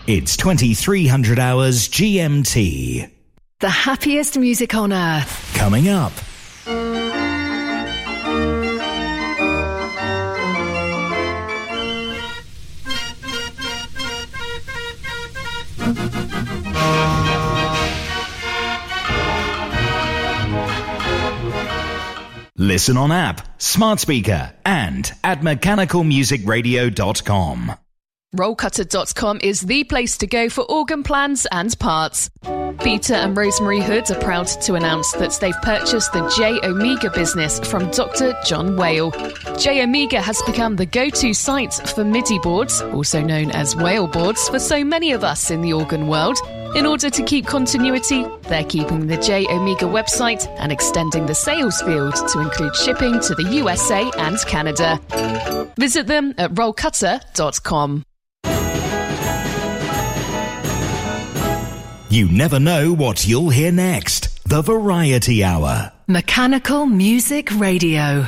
It's 2300 hours GMT. The happiest music on earth. Coming up. Listen on app, smart speaker, and at mechanicalmusicradio.com. Rollcutter.com is the place to go for organ plans and parts. Peter and Rosemary Hood are proud to announce that they've purchased the J Omega business from Dr. John Whale. J Omega has become the go-to site for MIDI boards, also known as Whale boards, for so many of us in the organ world. In order to keep continuity, they're keeping the J Omega website and extending the sales field to include shipping to the USA and Canada. Visit them at rollcutter.com. You never know what you'll hear next. The Variety Hour. Mechanical Music Radio.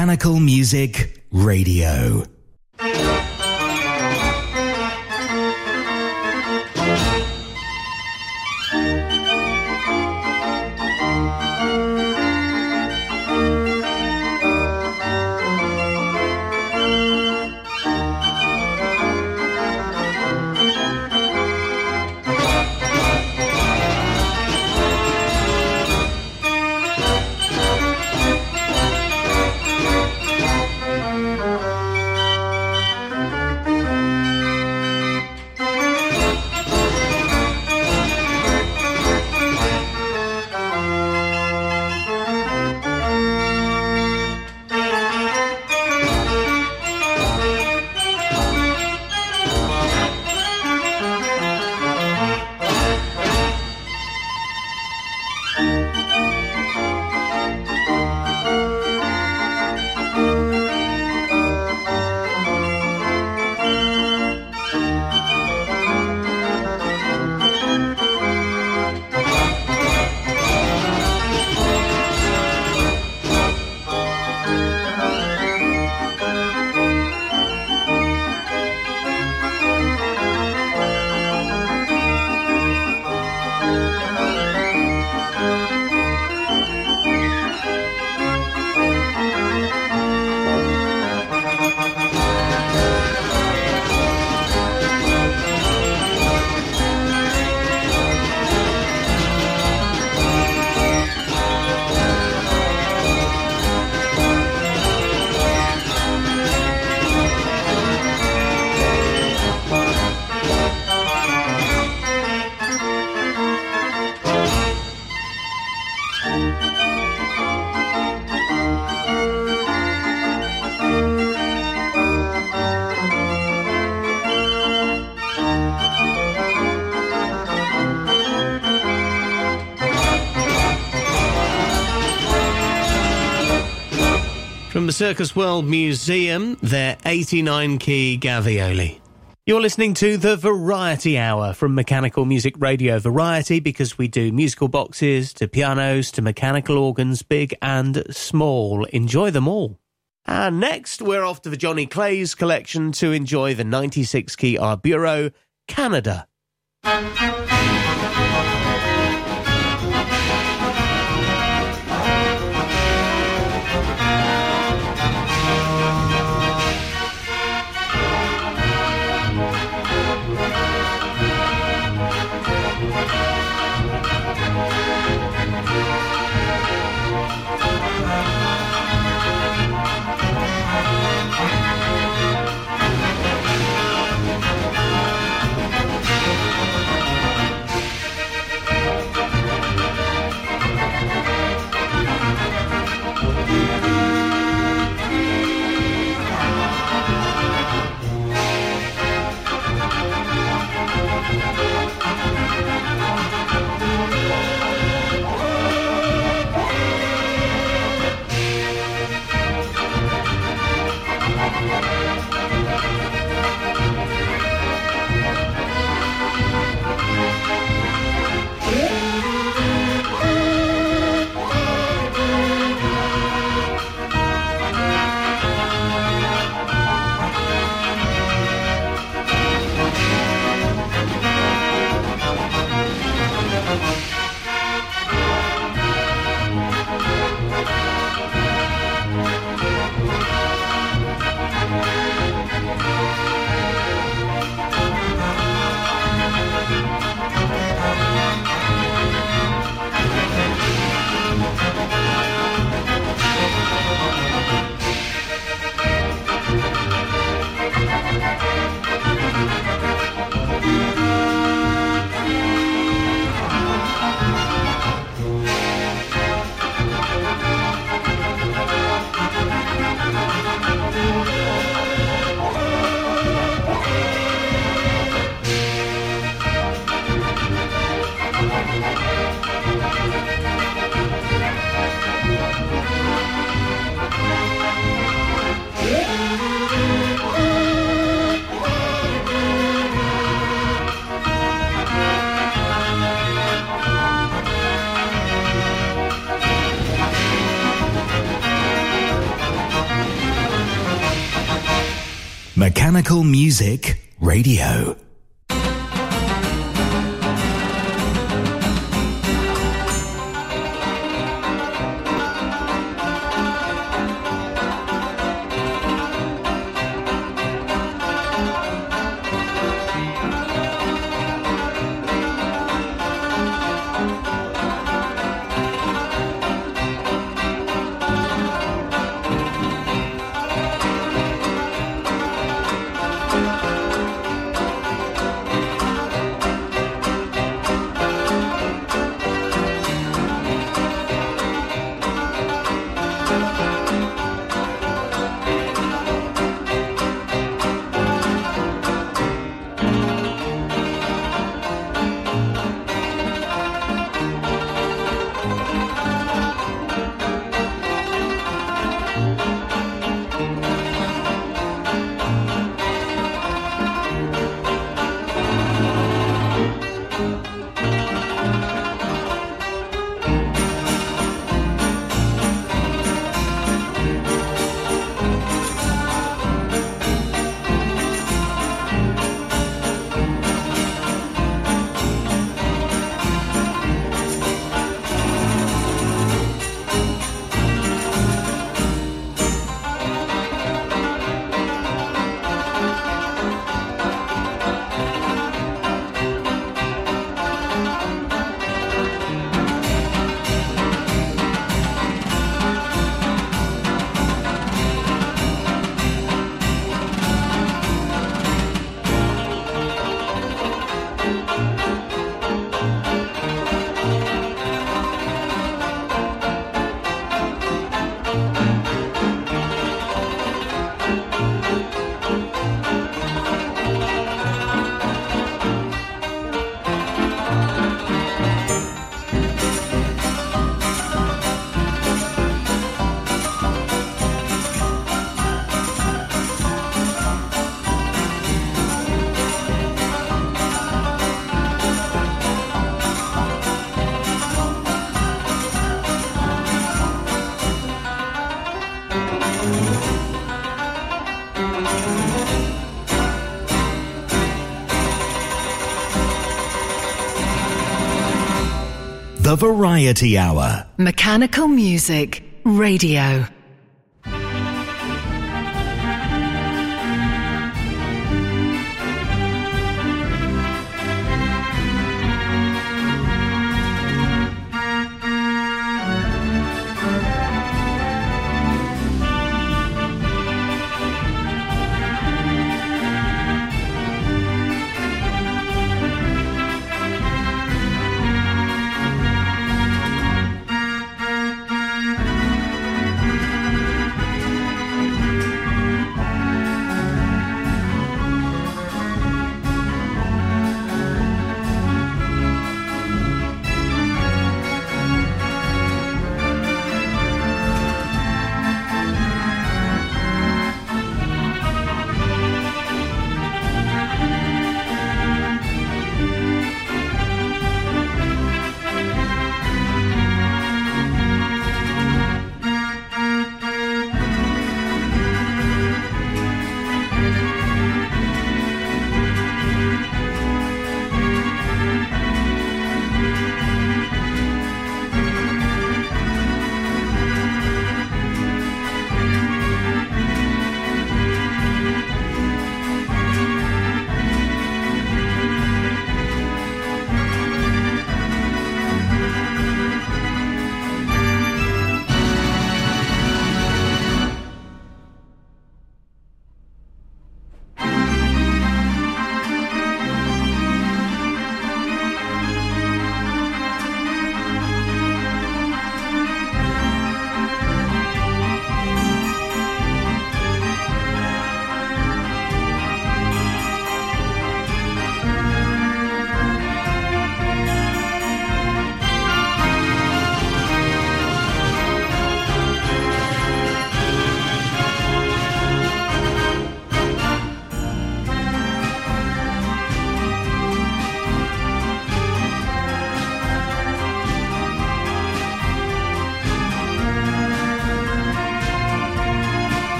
Mechanical Music Radio. From the Circus World Museum, their 89-key Gavioli. You're listening to the Variety Hour from Mechanical Music Radio. Variety because we do musical boxes to pianos to mechanical organs, big and small. Enjoy them all. And next, we're off to the Johnny Clay's collection to enjoy the 96-key Arburo Canada. Mechanical Music Radio. The Variety Hour. Mechanical Music Radio.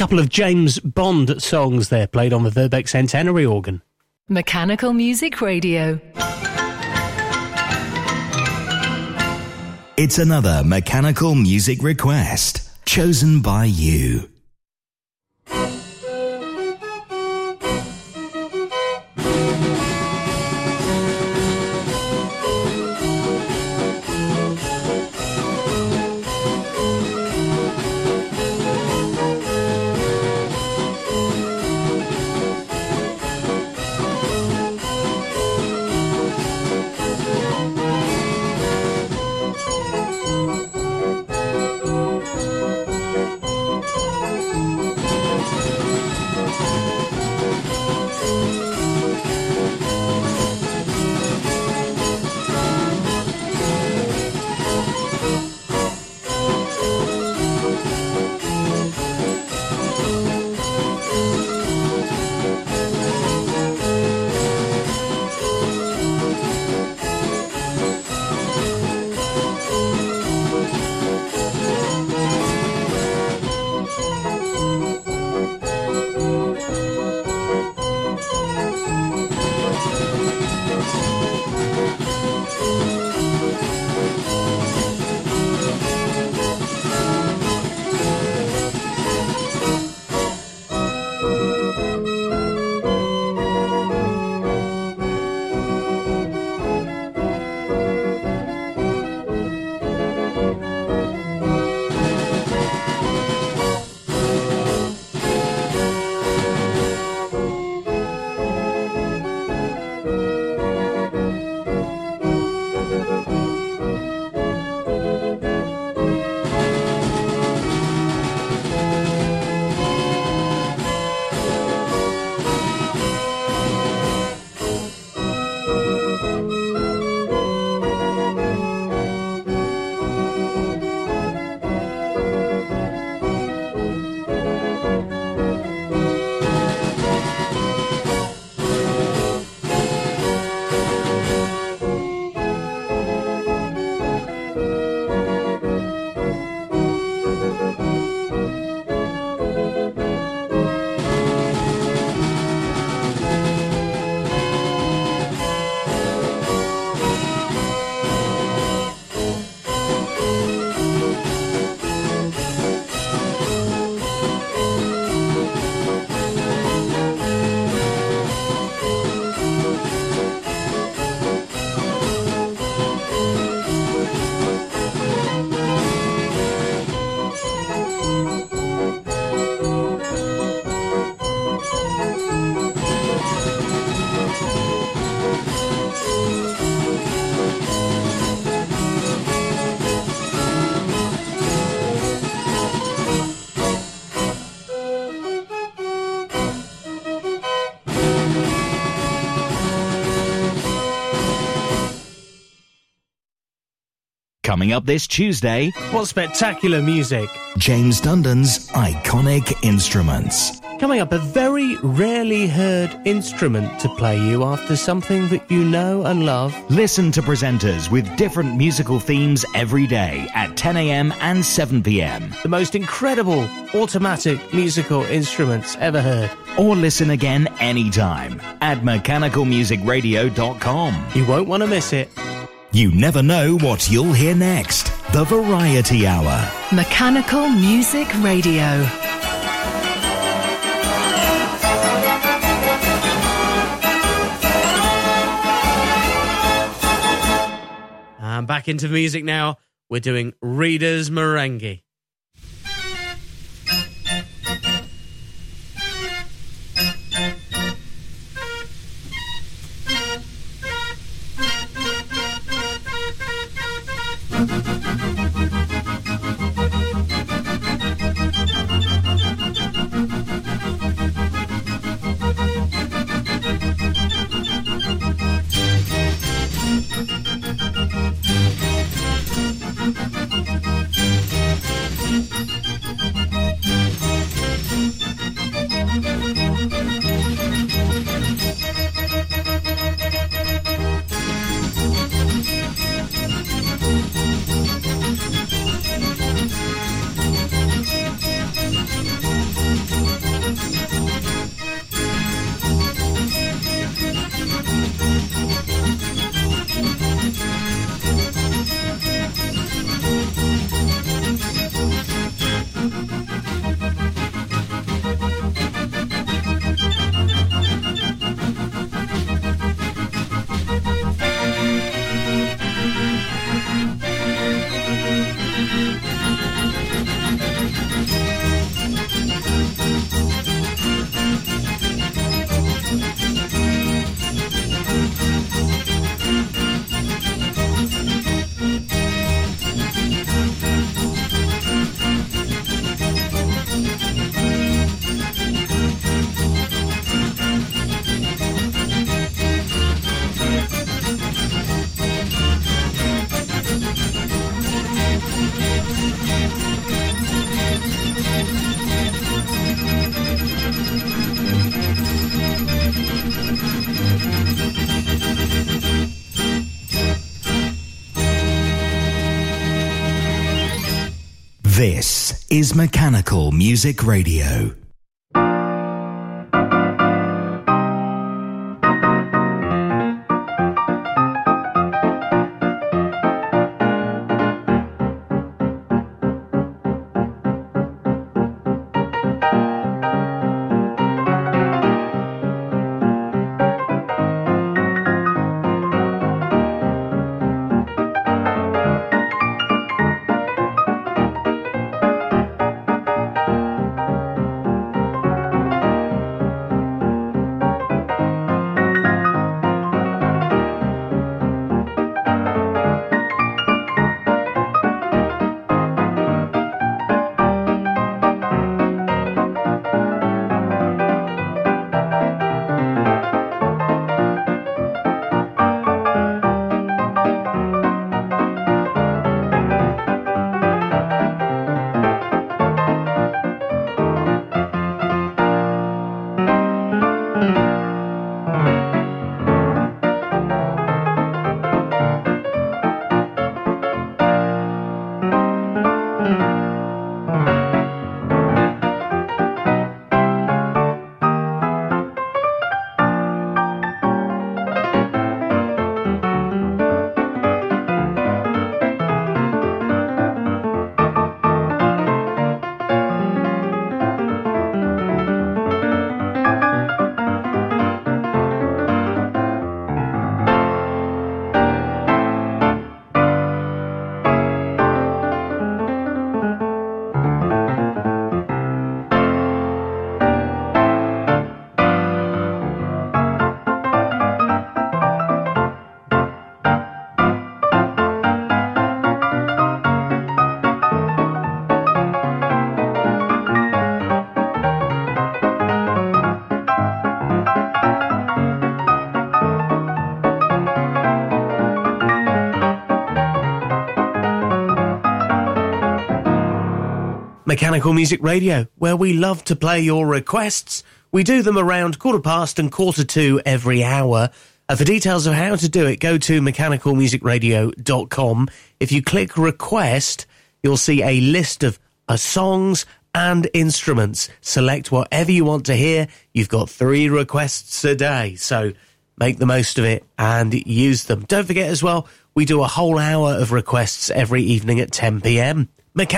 couple of James Bond songs there played on the Verbeeck Centenary organ. Mechanical Music Radio. It's another Mechanical Music request, chosen by you. Coming up this Tuesday, What spectacular music! James Dundon's iconic instruments. Coming up, a very rarely heard instrument to play you after something that you know and love. Listen to presenters with different musical themes every day at 10 a.m. and 7 p.m. The most incredible automatic musical instruments ever heard. Or listen again anytime at mechanicalmusicradio.com. You won't want to miss it. You never know what you'll hear next. The Variety Hour. Mechanical Music Radio. And back into music now. We're doing Reader's Merengue. This is Mechanical Music Radio. Mechanical Music Radio, where we love to play your requests. We do them around 1:15 and 1:45 every hour. For details of how to do it, go to mechanicalmusicradio.com. If you click request, you'll see a list of songs and instruments. Select whatever you want to hear. You've got 3 requests a day, so make the most of it and use them. Don't forget as well, we do a whole hour of requests every evening at 10 p.m.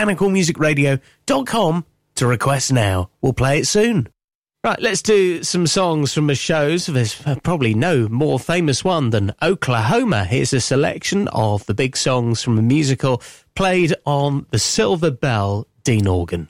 mechanicalmusicradio.com to request now. We'll play it soon. Right, let's do some songs from the shows. There's probably no more famous one than Oklahoma. Here's a selection of the big songs from a musical played on the Silver Bell Dean organ.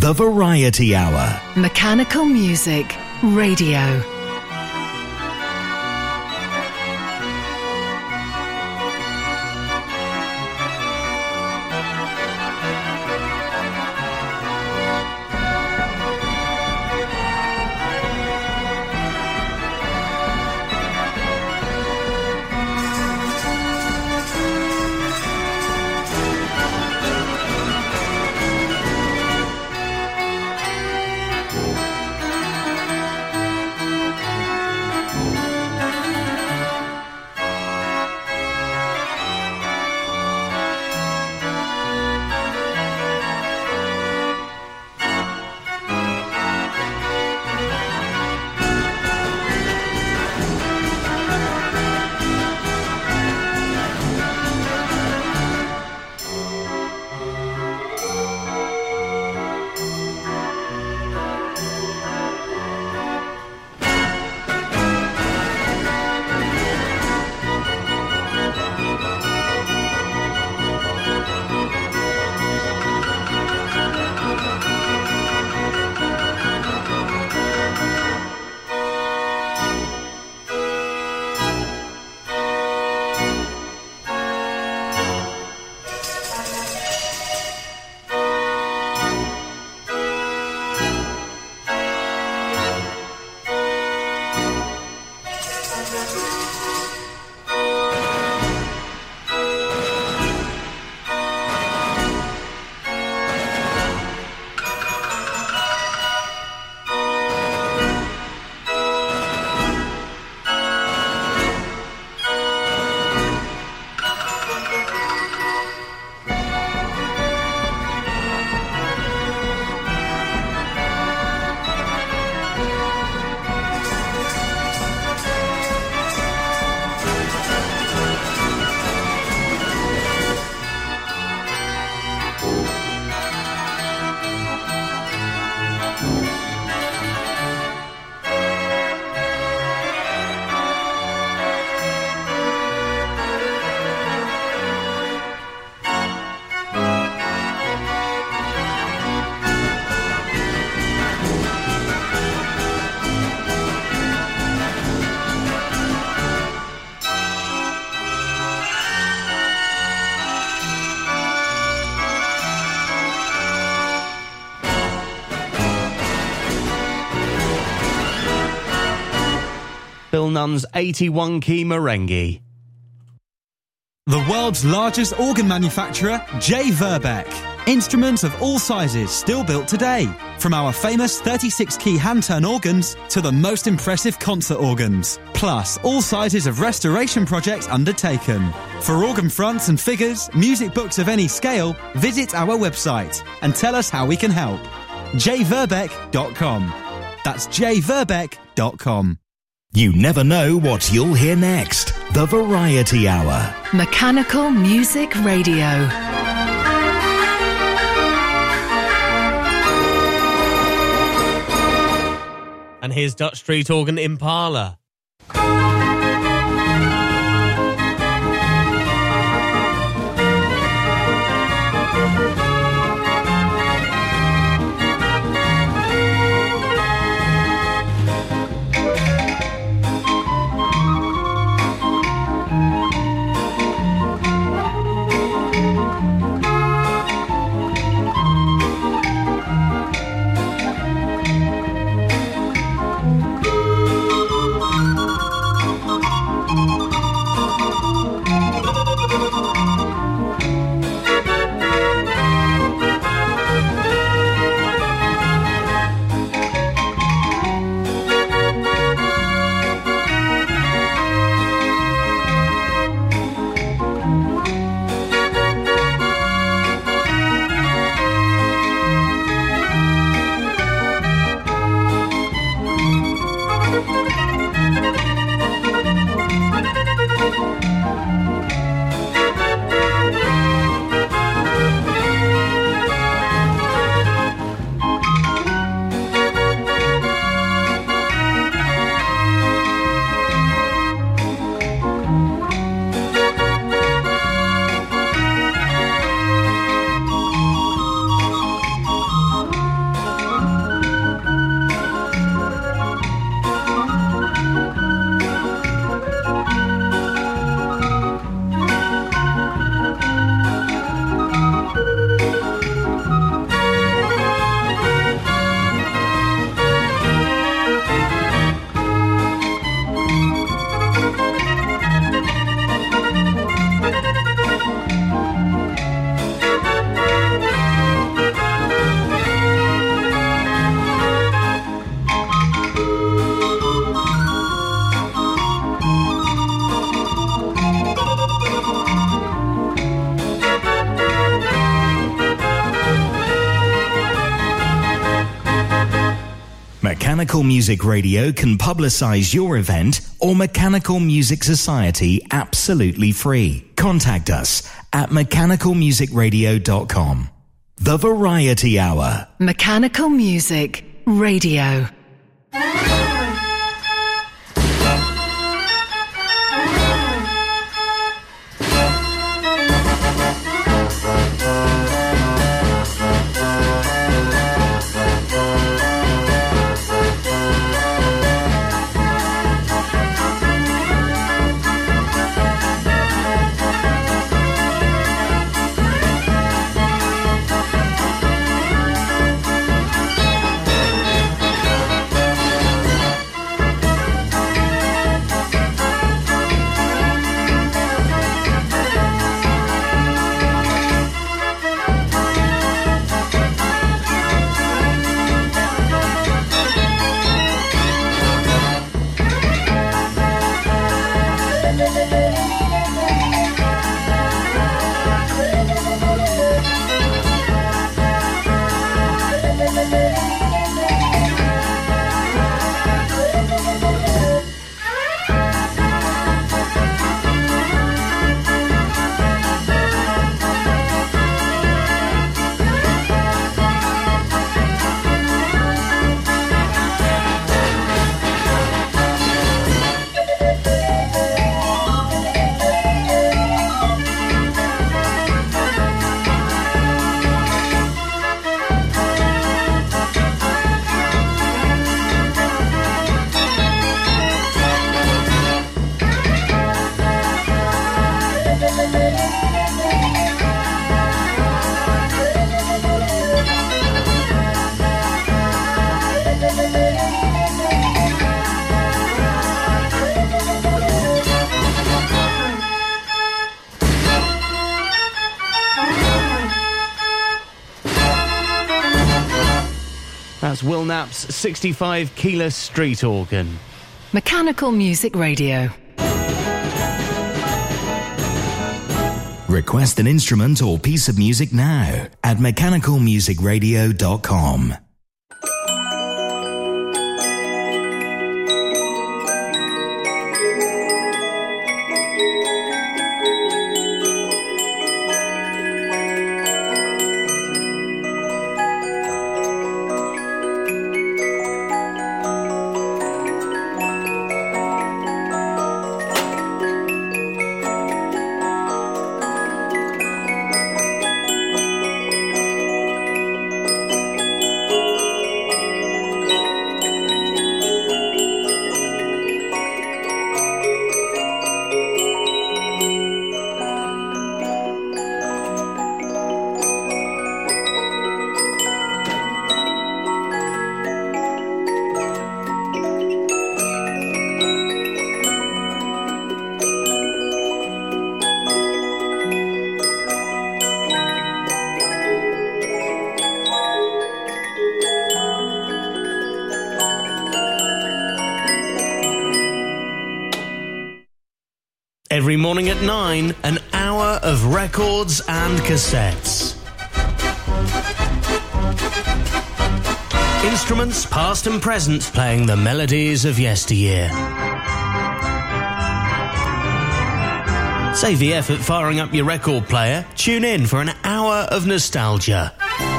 The Variety Hour. Mechanical Music Radio. Bill Nunn's 81-key merengue. The world's largest organ manufacturer, J. Verbeeck. Instruments of all sizes still built today. From our famous 36-key hand-turn organs to the most impressive concert organs. Plus, all sizes of restoration projects undertaken. For organ fronts and figures, music books of any scale, visit our website and tell us how we can help. jverbeeck.com. That's jverbeeck.com. You never know what you'll hear next. The Variety Hour. Mechanical Music Radio. And here's Dutch Street Organ Impala. Mechanical Music Radio can publicise your event or Mechanical Music Society absolutely free. Contact us at mechanicalmusicradio.com. The Variety Hour. Mechanical Music Radio. That's Will Knapp's 65 Keyless Street Organ. Mechanical Music Radio. Request an instrument or piece of music now at mechanicalmusicradio.com. Every morning at 9, an hour of records and cassettes. Instruments past and present playing the melodies of yesteryear. Save the effort firing up your record player. Tune in for an hour of nostalgia.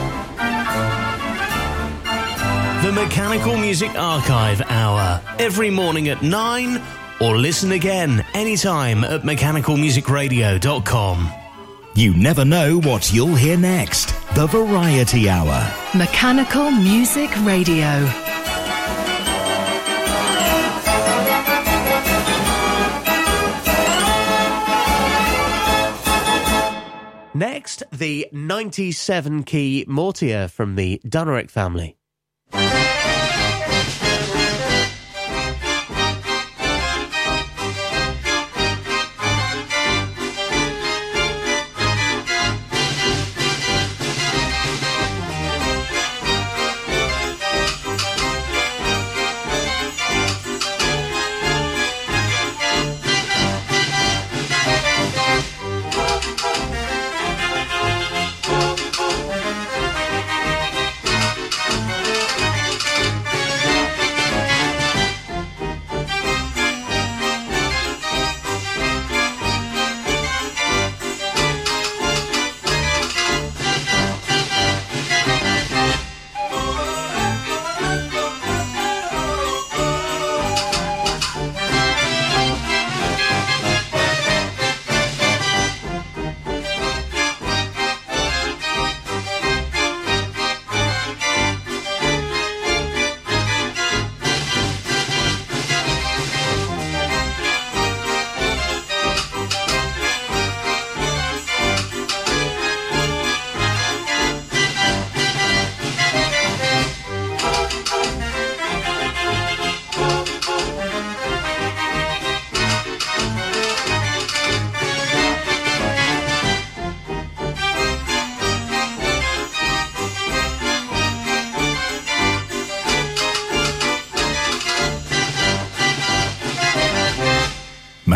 The Mechanical Music Archive Hour. Every morning at 9, or listen again anytime at mechanicalmusicradio.com. You never know what you'll hear next. The Variety Hour. Mechanical Music Radio. Next, the 97-key Mortier from the Dunerick family.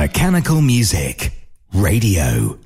Mechanical Music Radio.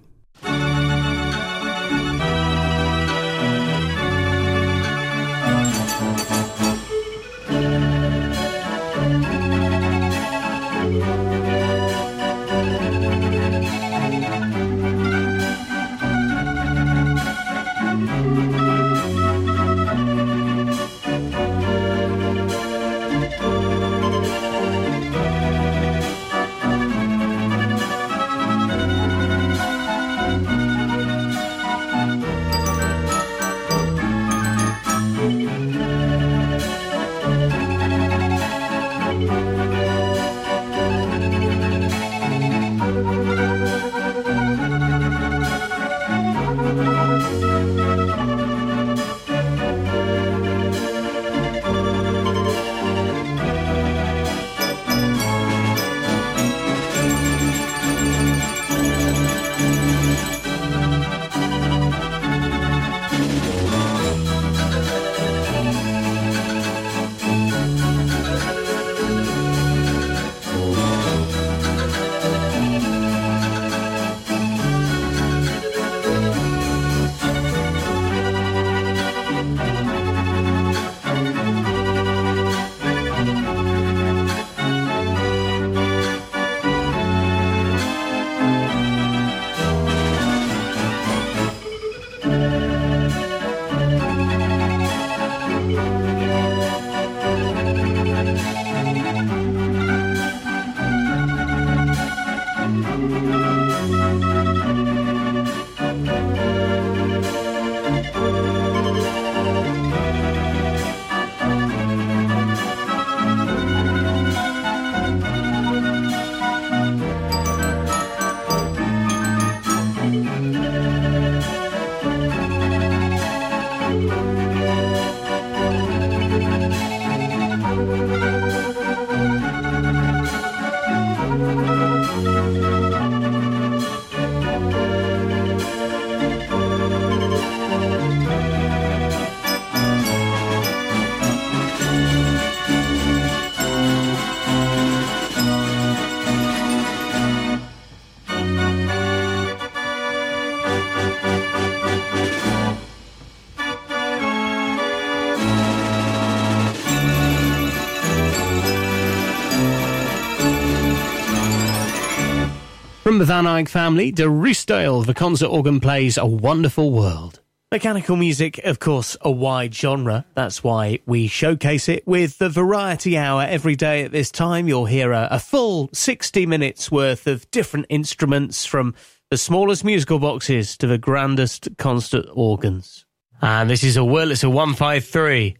From the Van Eyck family, De Roosdale, the concert organ plays A Wonderful World. Mechanical music, of course, a wide genre. That's why we showcase it with the Variety Hour every day at this time. You'll hear a full 60 minutes worth of different instruments, from the smallest musical boxes to the grandest concert organs. And this is a Wurlitzer 153.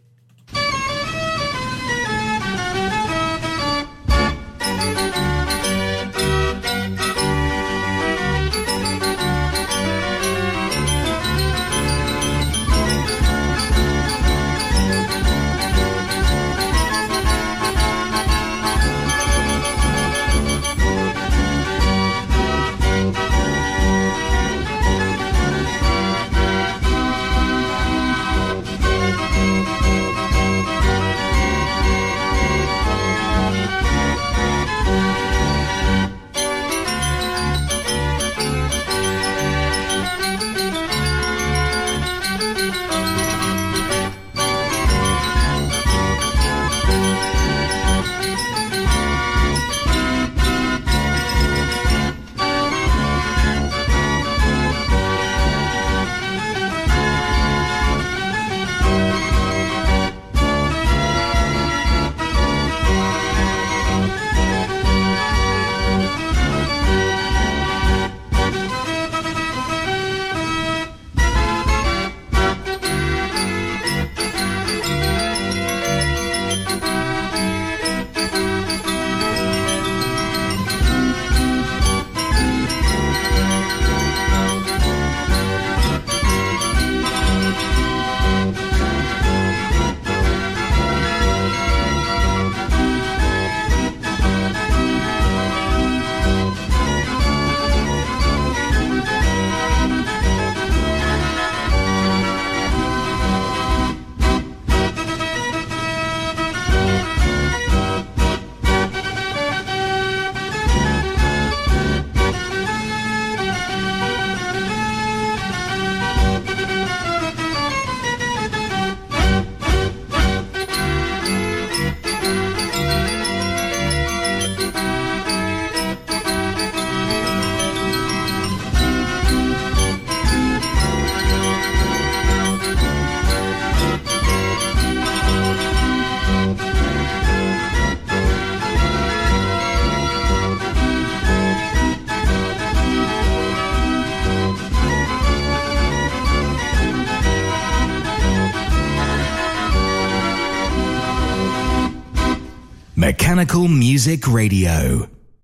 Mechanical Music Radio.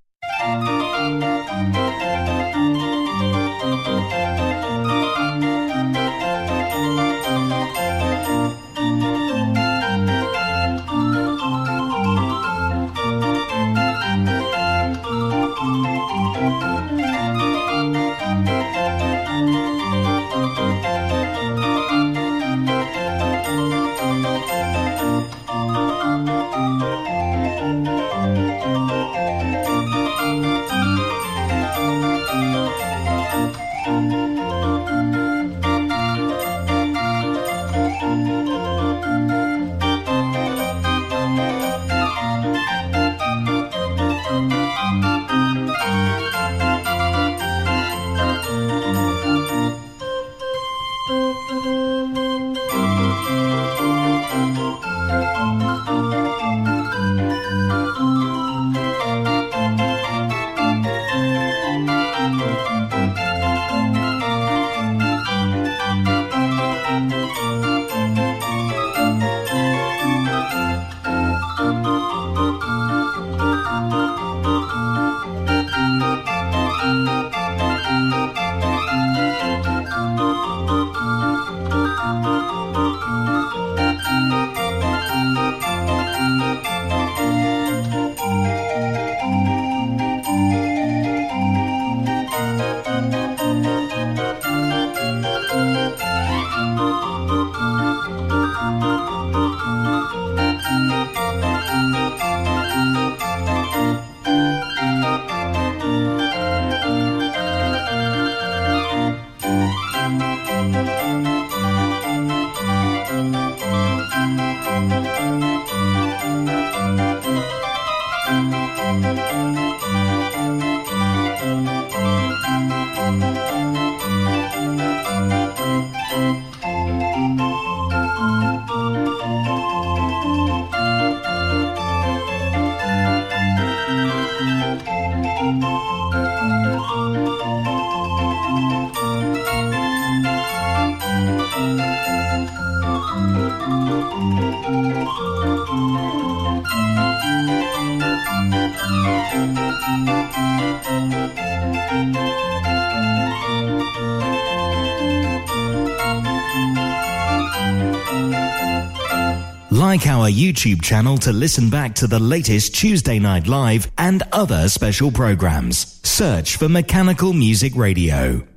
Like our YouTube channel to listen back to the latest Tuesday Night Live and other special programs. Search for Mechanical Music Radio.